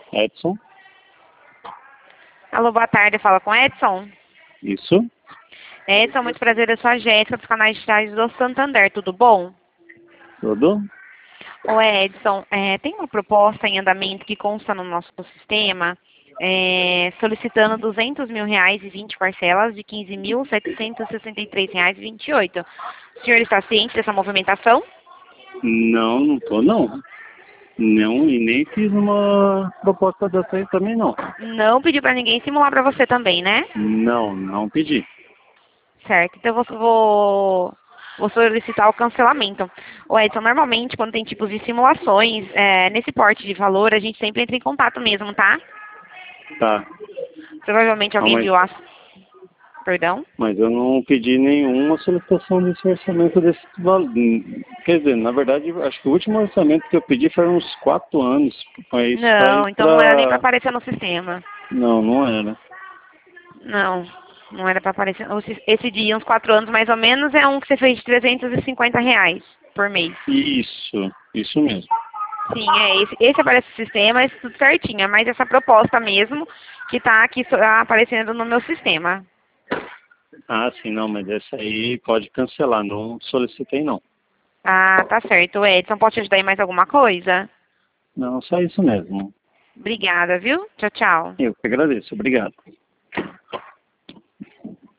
Edson, Alô, boa tarde, fala com Edson. isso, Edson, muito prazer, eu sou a Jéssica dos canais digitais do Santander, tudo bom? tudo? Ô Edson, tem uma proposta em andamento que consta no nosso sistema, solicitando R$ 200 mil e 20 parcelas de R$ 15.763,28. O senhor está ciente dessa movimentação? Não, não tô não. Não, e nem fiz uma proposta dessa aí também não. Não pediu para ninguém simular para você também, né? Não, não pedi. Certo, então eu vou solicitar o cancelamento. Ô Edson, normalmente quando tem tipos de simulações, nesse porte de valor, a gente sempre entra em contato mesmo, tá? Tá, Provavelmente não, alguém viu a... Perdão? mas eu não pedi nenhuma solicitação desse orçamento desse valor. Quer dizer, na verdade, acho que o último orçamento que eu pedi foi uns 4 anos. Foi isso pra ir Não, então não era nem para pra... aparecer no sistema. Não, não era. Não, não era para aparecer. Esse de uns 4 anos mais ou menos é um que você fez de R$ 350 por mês. Isso mesmo. Sim, esse aparece no sistema, esse tudo certinho. É mais essa proposta mesmo que está aqui aparecendo no meu sistema. Ah, sim, não, mas essa aí pode cancelar, não solicitei não. Ah, tá certo, Edson. Posso te ajudar em mais alguma coisa? Não, só isso mesmo. Obrigada, viu? Tchau, tchau. Eu que agradeço, obrigado.